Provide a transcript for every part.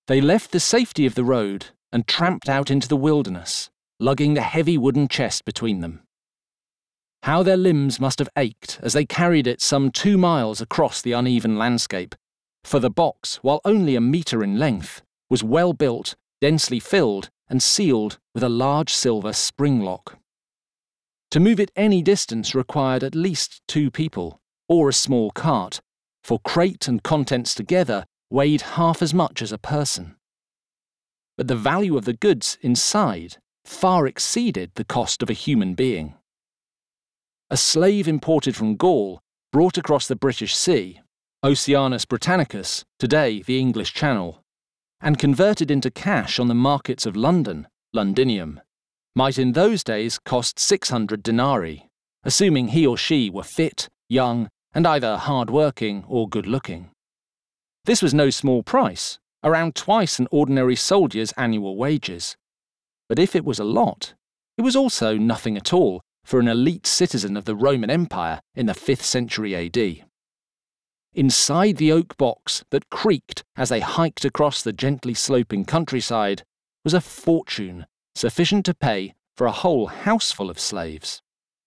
They left the safety of the road and tramped out into the wilderness, lugging the heavy wooden chest between them. How their limbs must have ached as they carried it some 2 miles across the uneven landscape, for the box, while only a metre in length, was well built, densely filled, and sealed with a large silver spring lock. To move it any distance required at least 2 people, or a small cart, for crate and contents together weighed half as much as a person. But the value of the goods inside far exceeded the cost of a human being. A slave imported from Gaul, brought across the British Sea, Oceanus Britannicus, today the English Channel, and converted into cash on the markets of London, Londinium, might in those days cost 600 denarii, assuming he or she were fit, young, and either hard-working or good-looking. This was no small price, around twice an ordinary soldier's annual wages. But if it was a lot, it was also nothing at all for an elite citizen of the Roman Empire in the 5th century AD. Inside the oak box that creaked as they hiked across the gently sloping countryside was a fortune sufficient to pay for a whole houseful of slaves.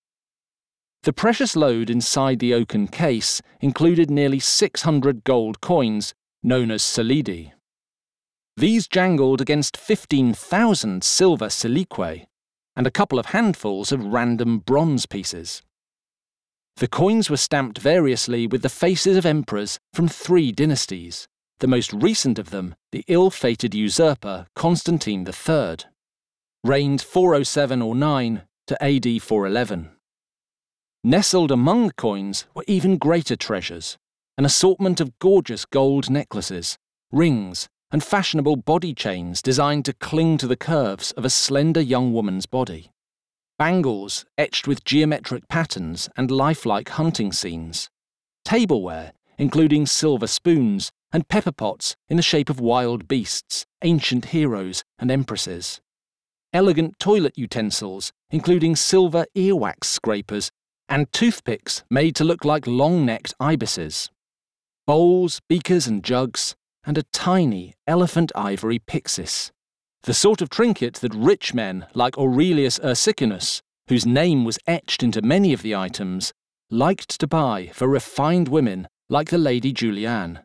The precious load inside the oaken case included nearly 600 gold coins, known as solidi. These jangled against 15,000 silver siliquae, and a couple of handfuls of random bronze pieces. The coins were stamped variously with the faces of emperors from 3 dynasties, the most recent of them the ill-fated usurper Constantine III, reigned 407 or 9 to AD 411. Nestled among the coins were even greater treasures, an assortment of gorgeous gold necklaces, rings, and fashionable body chains designed to cling to the curves of a slender young woman's body. Bangles etched with geometric patterns and lifelike hunting scenes. Tableware, including silver spoons and pepper pots in the shape of wild beasts, ancient heroes, and empresses. Elegant toilet utensils, including silver earwax scrapers and toothpicks made to look like long-necked ibises. Bowls, beakers, and jugs, and a tiny elephant ivory pyxis, the sort of trinket that rich men like Aurelius Ursicinus, whose name was etched into many of the items, liked to buy for refined women like the Lady Juliane.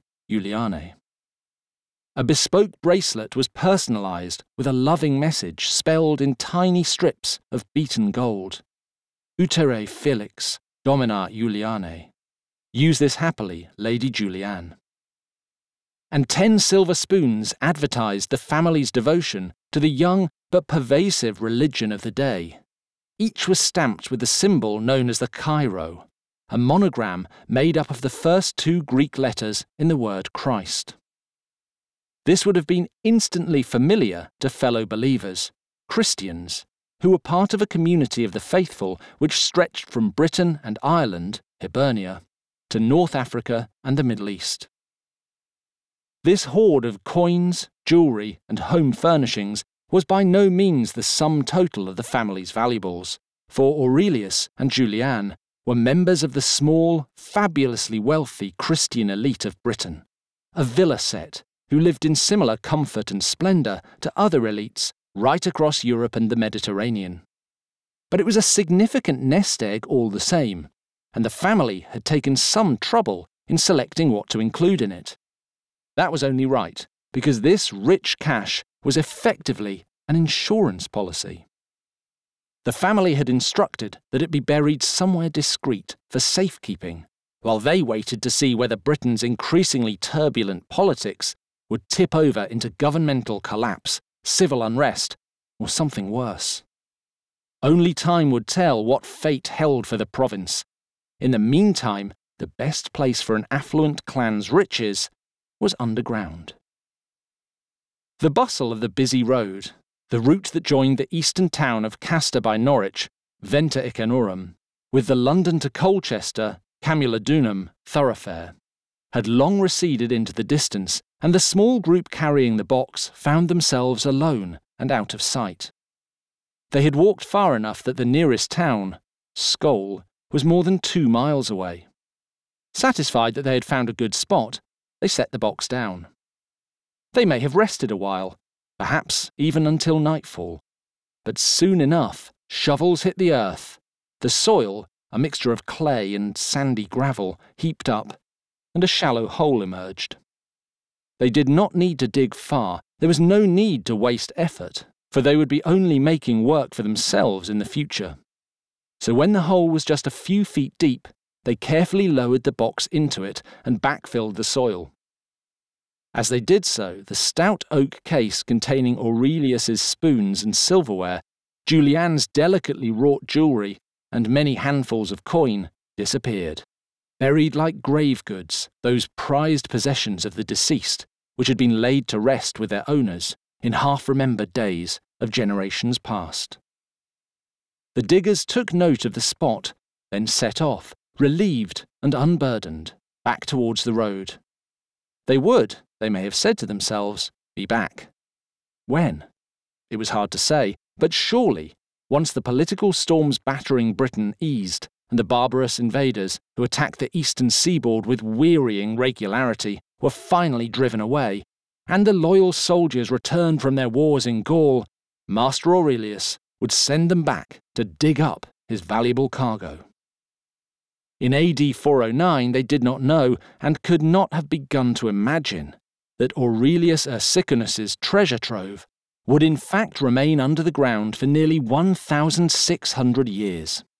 A bespoke bracelet was personalised with a loving message spelled in tiny strips of beaten gold. Utere Felix, Domina Juliane. Use this happily, Lady Juliane. And 10 silver spoons advertised the family's devotion to the young but pervasive religion of the day. Each was stamped with the symbol known as the Chi-Rho, a monogram made up of the first 2 Greek letters in the word Christ. This would have been instantly familiar to fellow believers, Christians, who were part of a community of the faithful which stretched from Britain and Ireland, Hibernia, to North Africa and the Middle East. This hoard of coins, jewellery, and home furnishings was by no means the sum total of the family's valuables, for Aurelius and Juliane were members of the small, fabulously wealthy Christian elite of Britain, a villa set who lived in similar comfort and splendour to other elites right across Europe and the Mediterranean. But it was a significant nest egg all the same, and the family had taken some trouble in selecting what to include in it. That was only right, because this rich cash was effectively an insurance policy. The family had instructed that it be buried somewhere discreet for safekeeping, while they waited to see whether Britain's increasingly turbulent politics would tip over into governmental collapse, civil unrest, or something worse. Only time would tell what fate held for the province. In the meantime, the best place for an affluent clan's riches was underground. The bustle of the busy road, the route that joined the eastern town of Castor by Norwich, Venta Icenorum, with the London to Colchester, Camulodunum thoroughfare, had long receded into the distance, and the small group carrying the box found themselves alone and out of sight. They had walked far enough that the nearest town, Scole, was more than 2 miles away. Satisfied that they had found a good spot, they set the box down. They may have rested a while, perhaps even until nightfall. But soon enough, shovels hit the earth. The soil, a mixture of clay and sandy gravel, heaped up, and a shallow hole emerged. They did not need to dig far. There was no need to waste effort, for they would be only making work for themselves in the future. So when the hole was just a few feet deep, they carefully lowered the box into it and backfilled the soil. As they did so, the stout oak case containing Aurelius's spoons and silverware, Juliane's delicately wrought jewellery, and many handfuls of coin disappeared, buried like grave goods, those prized possessions of the deceased, which had been laid to rest with their owners in half-remembered days of generations past. The diggers took note of the spot, then set off, relieved and unburdened, back towards the road. They would, they may have said to themselves, be back. When? It was hard to say, but surely, once the political storms battering Britain eased, and the barbarous invaders who attacked the eastern seaboard with wearying regularity were finally driven away, and the loyal soldiers returned from their wars in Gaul, Master Aurelius would send them back to dig up his valuable cargo. In AD 409 they did not know, and could not have begun to imagine, that Aurelius Ursicinus's treasure trove would in fact remain under the ground for nearly 1,600 years.